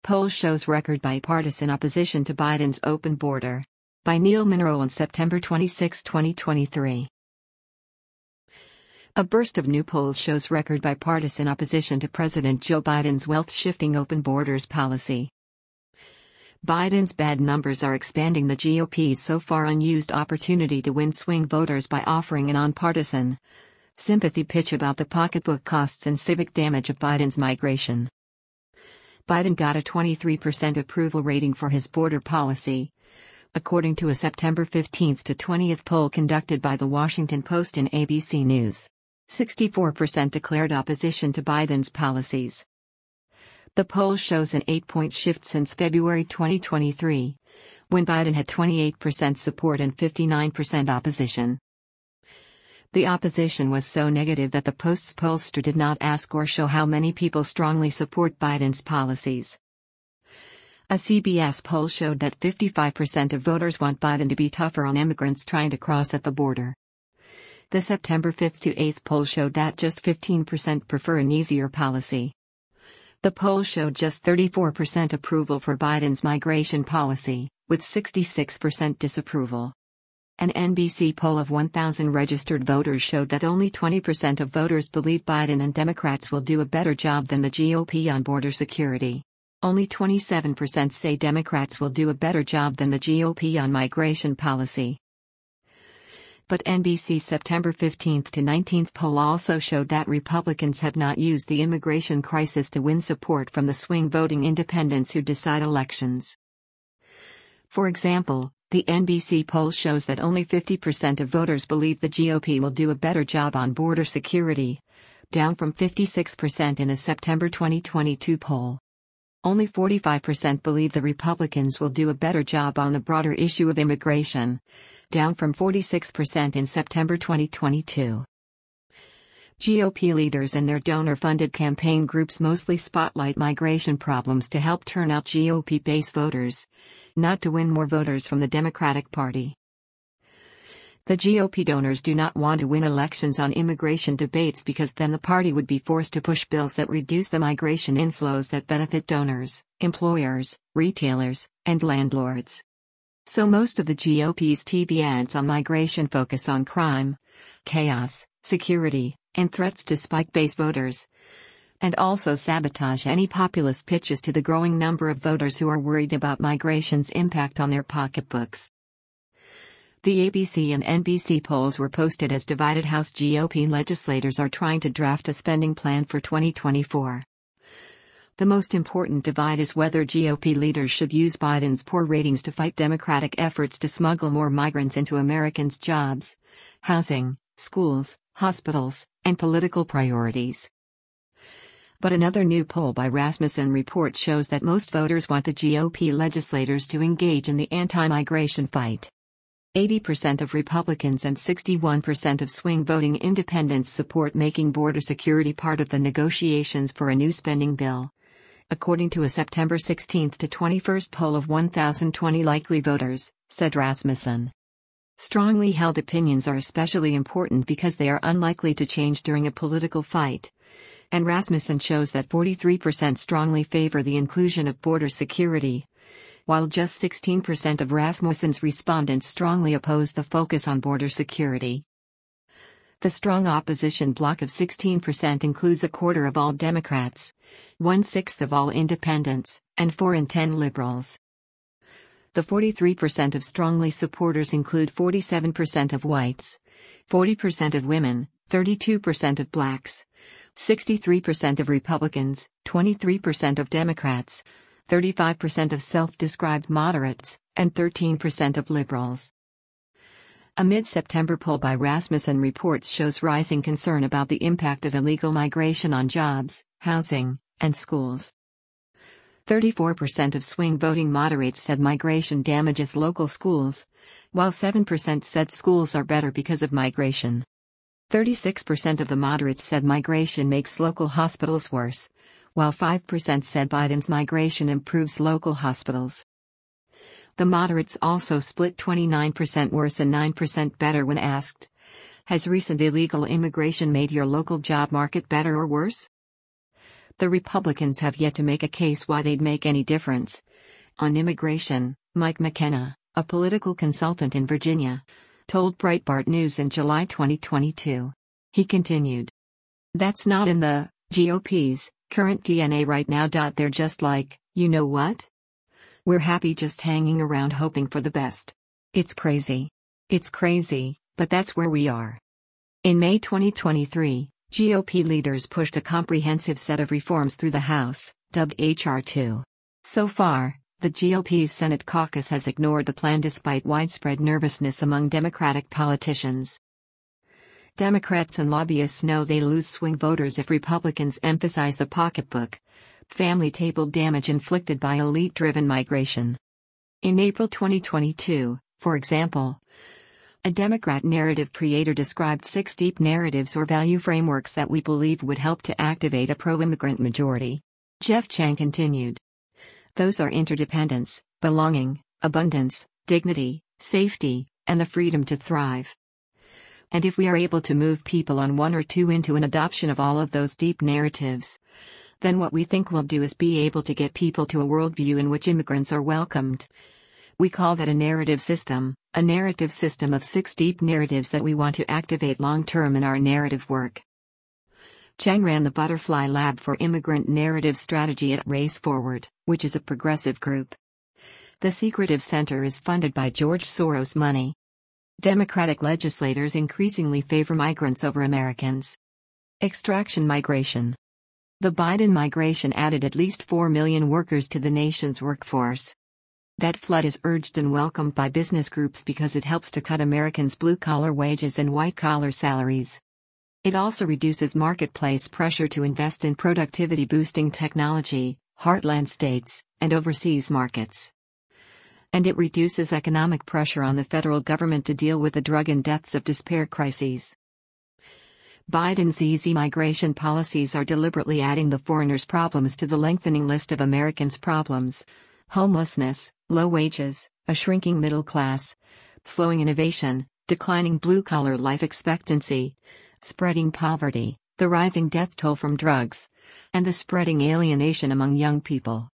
Poll shows record bipartisan opposition to Biden's open border. By Neil Monroe on September 26, 2023. A burst of new polls shows record bipartisan opposition to President Joe Biden's wealth-shifting open borders policy. Biden's bad numbers are expanding the GOP's so far unused opportunity to win swing voters by offering a nonpartisan sympathy pitch about the pocketbook costs and civic damage of Biden's migration. Biden got a 23% approval rating for his border policy, according to a September 15 to 20 poll conducted by The Washington Post and ABC News. 64% declared opposition to Biden's policies. The poll shows an 8-point shift since February 2023, when Biden had 28% support and 59% opposition. The opposition was so negative that the Post's pollster did not ask or show how many people strongly support Biden's policies. A CBS poll showed that 55% of voters want Biden to be tougher on immigrants trying to cross at the border. The September 5 to 8 poll showed that just 15% prefer an easier policy. The poll showed just 34% approval for Biden's migration policy, with 66% disapproval. An NBC poll of 1,000 registered voters showed that only 20% of voters believe Biden and Democrats will do a better job than the GOP on border security. Only 27% say Democrats will do a better job than the GOP on migration policy. But NBC's September 15 to 19 poll also showed that Republicans have not used the immigration crisis to win support from the swing voting independents who decide elections. For example, the NBC poll shows that only 50% of voters believe the GOP will do a better job on border security, down from 56% in a September 2022 poll. Only 45% believe the Republicans will do a better job on the broader issue of immigration, down from 46% in September 2022. GOP leaders and their donor-funded campaign groups mostly spotlight migration problems to help turn out GOP base voters, not to win more voters from the Democratic Party. The GOP donors do not want to win elections on immigration debates because then the party would be forced to push bills that reduce the migration inflows that benefit donors, employers, retailers, and landlords. So most of the GOP's TV ads on migration focus on crime, chaos, security, and threats to spike base voters, and also sabotage any populist pitches to the growing number of voters who are worried about migration's impact on their pocketbooks. The ABC and NBC polls were posted as divided House GOP legislators are trying to draft a spending plan for 2024. The most important divide is whether GOP leaders should use Biden's poor ratings to fight Democratic efforts to smuggle more migrants into Americans' jobs, housing, schools, hospitals, and political priorities. But another new poll by Rasmussen Reports shows that most voters want the GOP legislators to engage in the anti-migration fight. 80% of Republicans and 61% of swing voting independents support making border security part of the negotiations for a new spending bill, according to a September 16 to 21 poll of 1,020 likely voters, said Rasmussen. Strongly held opinions are especially important because they are unlikely to change during a political fight, and Rasmussen shows that 43% strongly favor the inclusion of border security, while just 16% of Rasmussen's respondents strongly oppose the focus on border security. The strong opposition bloc of 16% includes a quarter of all Democrats, 1/6 of all independents, and 4 in 10 liberals. The 43% of strongly supporters include 47% of whites, 40% of women, 32% of blacks, 63% of Republicans, 23% of Democrats, 35% of self-described moderates, and 13% of liberals. A mid-September poll by Rasmussen Reports shows rising concern about the impact of illegal migration on jobs, housing, and schools. 34% of swing voting moderates said migration damages local schools, while 7% said schools are better because of migration. 36% of the moderates said migration makes local hospitals worse, while 5% said Biden's migration improves local hospitals. The moderates also split 29% worse and 9% better when asked, "Has recent illegal immigration made your local job market better or worse?" The Republicans have yet to make a case why they'd make any difference. On immigration, Mike McKenna, a political consultant in Virginia, told Breitbart News in July 2022. He continued, "That's not in the GOP's current DNA right now. They're just like, you know what? We're happy just hanging around hoping for the best. It's crazy. It's crazy, but that's where we are." In May 2023, GOP leaders pushed a comprehensive set of reforms through the House, dubbed H.R. 2. So far, the GOP's Senate caucus has ignored the plan despite widespread nervousness among Democratic politicians. Democrats and lobbyists know they lose swing voters if Republicans emphasize the pocketbook, family table damage inflicted by elite-driven migration. In April 2022, for example, a Democrat narrative creator described 6 deep narratives or value frameworks that we believe would help to activate a pro-immigrant majority. Jeff Chang continued, "Those are interdependence, belonging, abundance, dignity, safety, and the freedom to thrive. And if we are able to move people on one or two into an adoption of all of those deep narratives, then what we think we'll do is be able to get people to a worldview in which immigrants are welcomed. We call that a narrative system of 6 deep narratives that we want to activate long-term in our narrative work." Chang ran the Butterfly Lab for Immigrant Narrative Strategy at Race Forward, which is a progressive group. The Secretive Center is funded by George Soros money. Democratic legislators increasingly favor migrants over Americans. Extraction migration. The Biden migration added at least 4 million workers to the nation's workforce. That flood is urged and welcomed by business groups because it helps to cut Americans' blue-collar wages and white-collar salaries. It also reduces marketplace pressure to invest in productivity-boosting technology, heartland states, and overseas markets. And it reduces economic pressure on the federal government to deal with the drug and deaths of despair crises. Biden's easy migration policies are deliberately adding the foreigner's problems to the lengthening list of Americans' problems: homelessness, low wages, a shrinking middle class, slowing innovation, declining blue-collar life expectancy, spreading poverty, the rising death toll from drugs, and the spreading alienation among young people.